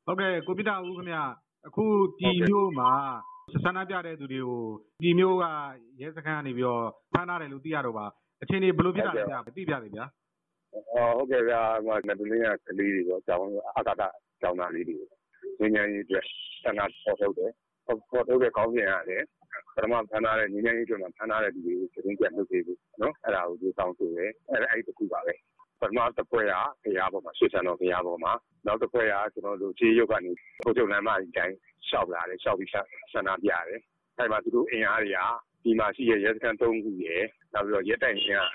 ဟုတ်ကဲ့ကိုပြတာဦးခင်ဗျအခုပြည်မျိုးမှာဆန္ဒပြတဲ့သူတွေကိုပြည်မျိုးကရဲစခန်းကနေပြီးတော့ဖမ်းထားတယ်လို့သိရတော့ပါအခြေအနေဘယ်လိုဖြစ်တာလဲဗျာသိပြတယ်ဗျာဟုတ်ကဲ့ဗျာငါတလင်းကကလေးတွေပေါ့ကျောင်းအကာတာကျောင်းသားလေးတွေငញ្ញရေးအတွက်ဆန္ဒပေါ်ထုတ်တယ်ပေါ်ထုတ်တဲ့ကောင်းကျင်ရတယ်ပထမဖမ်းထားတဲ့ငញ្ញရေးအတွက်မှာဖမ်းထားတဲ့သူတွေကိုသတင်းကြလုပ်ပေးဖို့နော်အဲ့ဒါကိုသူတောင်းဆိုတယ်အဲ့ဒီတစ်ခုပါပဲပထမတစ်ပွဲကဘုရားပေါ်မှာဆွေဆန်တော်ဘုရားပေါ်မှာနောက်တစ်ပွဲကကျွန်တော်တို့ခြေရုပ်ကနေကိုချုပ်လမ်းမကြီးတိုင်းရှောက်လာတယ်ရှောက်ပြီးဆန္ဒပြတယ်အဲ့မှာသူတို့အင်အားတွေကဒီမှာရှိတဲ့ရဲစခန်း3ခုရယ်နောက်ပြီးတော့ရဲတိုက်အင်အား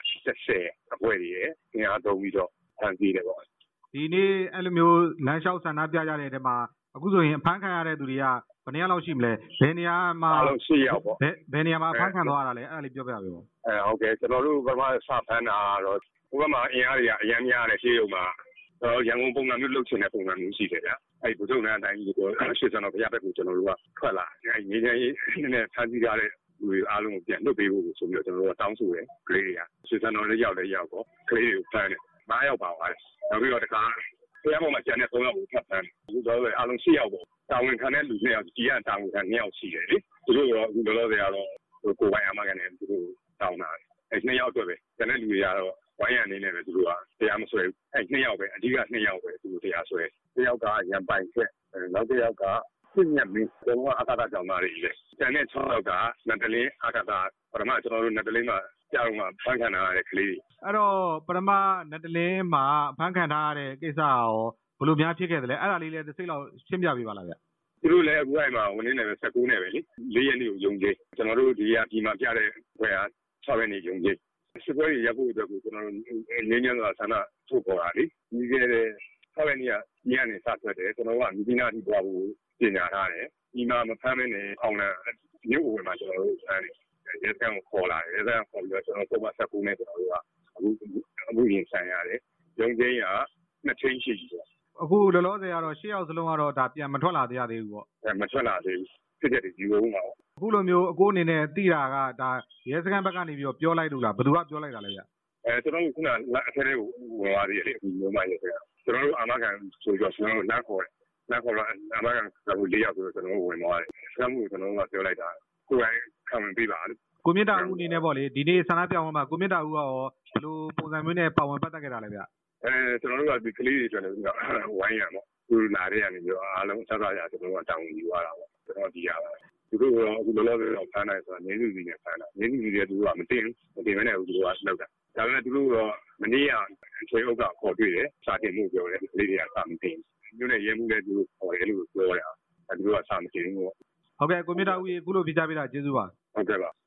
30အဖွဲ့တွေရယ်အင်အားသုံးပြီးတော့ဖမ်းဆီးတယ်ပေါ့ဒီနေ့အဲ့လိုမျိုးလမ်းလျှောက်ဆန္ဒပြကြတဲ့တဲမှာအခုဆိုရင်အဖမ်းခံရတဲ့သူတွေကဘယ်နေရာလောက်ရှိမလဲဘယ်နေရာမှာအားလုံး10ယောက်ပေါ့ဘယ်နေရာမှာအဖမ်းခံသွားတာလဲအဲ့ဒါလေးပြောပြပါဦးဟုတ်ကဲ့ကျွန်တော်တို့ပထမစဖမ်းတာတော့ဟိုဘက်မှာအင်အားတွေကအများများတယ်ရှေ့ရုံမှာရန်ကုန်ပုံစံမျိုးလုပ်ချင်တဲ့ပုံစံမျိုးရှိတယ်ဗျအဲ့ဒီဘုဇုံနဲ့အတိုင်းကိုရှေ့စံတော်ဘုရားဘက်ကိုကျွန်တော်တို့ကထွက်လာအဲ့ငင်းငင်းနဲ့ဖမ်းဆီးထားတဲ့လူတွေအားလုံးကိုပြန်လွတ်ပေးဖို့ဆိုပြီးတော့ကျွန်တော်တို့ကတောင်းဆိုတယ်ကလေးတွေကရှေ့စံတော်လေးရောက်ပေါ့ကလေးတွေကိုဖမ်းတယ်9ယောက်ပါသွားတယ်နောက်ပြီးတော့တခါဘုရားပေါ်မှာကျန်တဲ့3ယောက်ကိုဖမ်းတယ်အခုတော့အားလုံး10ယောက်ပေါ့တာဝန်ခံတဲ့လူ2ယောက်ကြီးကတာဝန်ခံ2ယောက်ရှိတယ်လေသူတို့တော့အခုလောလောဆယ်ကတော့ကိုယ်ပိုင်အမကန်နဲ့သူတို့တောင်းတာအဲ့2ယောက်အတွက်ပဲကျန်တဲ့လူတွေကတော့ဝိုင်းရအနေနဲ့ပဲသူတို့ကတရားမဆွဲဘူးအဲ့2ယောက်ပဲအဓိက2ယောက်ပဲသူတို့တရားဆွဲ1ယောက်ကရန်ပိုင်ချက်နောက်1ယောက်ကပြည့်ညက်မင်းကတော့အကာတာကြောင့်သားတွေလေကျန်တဲ့6ယောက်ကနတ်တလင်းအကာတာပထမကျွန်တော်တို့နတ်တလင်းမှာကြောက်မှာဖမ်းခံထားရတဲ့ကလေးအဲ့တော့ပထမနတ်တလင်းမှာဖမ်းခံထားရတဲ့ကိစ္စရောဘယ်လိုများဖြစ်ခဲ့တယ်လဲအဲ့ဒါလေးလည်းတစ်စိတ်လောက်ရှင်းပြပေးပါလားဗျသူတို့လည်းအခုအဲ့မှာဝင်နေတယ်19နဲ့ပဲလေ4ရက်နေ့ကိုယုံကြည်ကျွန်တော်တို့ဒီမှာပြတဲ့ဘွယ်က6ရက်နေ့ယုံကြည်စစ်ပွဲတွေရပ်ဖို့အတွက်ကိုကျွန်တော်တို့ငင်းညံစွာဆန္ဒထုတ်ပေါ်တာလေဒီကဲ6ရက်နေ့ကညနေစထွက်တယ်ကျွန်တော်ကမိနာတိသွားဖို့ပြင်ညာထားတယ်ဒီမှာမဖမ်းမနဲ့အောင်လာမြို့ဝင်မှာကျွန်တော်တို့ဆန်းတယ်ရဲစခန်းကိုခေါ်လာတယ်ရဲစခန်းခေါ်ပြီးတော့ကျွန်တော်ပုံမှန်19နဲ့ကျွန်တော်တို့ကအခုရင်ဆိုင်ရတယ်ရုံးချင်းက2ချင်းရှိပြီပေါ့အခုလောလောဆယ်ကတော့10ယောက်စလုံးကတော့ဒါပြန်မထွက်လာသေးရသေးဘူးပေါ့မထွက်လာသေးဘူးဖြစ်တဲ့ဒီလိုမှာပေါ့အခုလိုမျိုးအကိုအနေနဲ့သိတာကဒါရဲစခန်းဘက်ကနေပြီးတော့ပြောလိုက်လို့လားဘယ်သူကပြောလိုက်တာလဲဗျကျွန်တော်တို့ခုနအထက်ထဲကိုဝင်သွားသေးတယ်လေဒီမျိုးမှရဲစခန်းကျွန်တော်တို့အာမခံဆိုတော့ကျွန်တော်တို့လမ်းခေါ်တော့အာမခံက4ယောက်ဆိုတော့ကျွန်တော်တို့ဝင်သွားတယ်စခန်းမှုကျွန်တော်တို့ကပြောလိုက်တာကိုယ်တိုင်ခံဝင်ပေးပါလို့ကိုမြင့်တာဦးအနေနဲ့ပေါ့လေဒီနေ့ဆန္ဒပြပွဲမှာကိုမြင့်တာဦးကရောဘယ်လိုပုံစံမျိုးနဲ့ပါဝင်ပတ်သက်ခဲ့တာလဲဗျကျွန်တော်တို့ကဒီကလေးတွေကျွန်တော်တို့ဝိုင်းရမှာသူလာတဲ့ကနေပြီးတော့အားလုံးဆက်စားရကျွန်တော်တို့ကတောင်းယူရတာပေါ့ကျွန်တော်ဒီရပါသူတို့ကအခုလောလောဆယ်တော့ဖမ်းနိုင်ဆိုတာနေစုစီနဲ့ဖမ်းတာနေစုစီတွေသူတို့ကမတင်မဲနဲ့သူတို့ကလောက်တာဒါပေမဲ့သူတို့တော့မနေ့ကချွေဥက္ကခေါ်တွေ့တယ်စာတင်မှုပြောတယ်ကလေးတွေကစာမတင်မြို့နဲ့ရဲမှုလည်းသူတို့ခေါ်တယ်လို့ပြောတာသူတို့ကစာမတင်ဘူးပေါ့ဟုတ်ကဲ့ကိုမြင့်တာဦးရေအခုလိုပြကြပေးတာကျေးဇူးပါဟုတ်ကဲ့ပါ